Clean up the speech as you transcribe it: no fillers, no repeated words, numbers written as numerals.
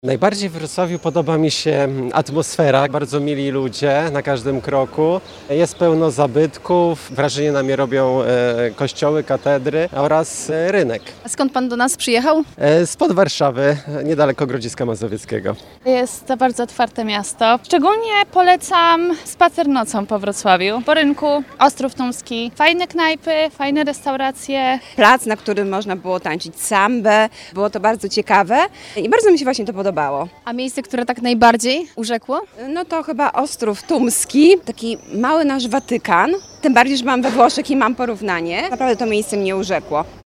Najbardziej w Wrocławiu podoba mi się atmosfera, bardzo mili ludzie na każdym kroku. Jest pełno zabytków, wrażenie na mnie robią kościoły, katedry oraz rynek. A skąd pan do nas przyjechał? Spod Warszawy, niedaleko Grodziska Mazowieckiego. Jest to bardzo otwarte miasto. Szczególnie polecam spacer nocą po Wrocławiu. Po rynku, Ostrów Tumski. Fajne knajpy, fajne restauracje. Plac, na którym można było tańczyć sambę. Było to bardzo ciekawe i bardzo mi się właśnie to podobało. A miejsce, które tak najbardziej urzekło? No to chyba Ostrów Tumski, taki mały nasz Watykan. Tym bardziej, że mam we Włoszech i mam porównanie. Naprawdę to miejsce mnie urzekło.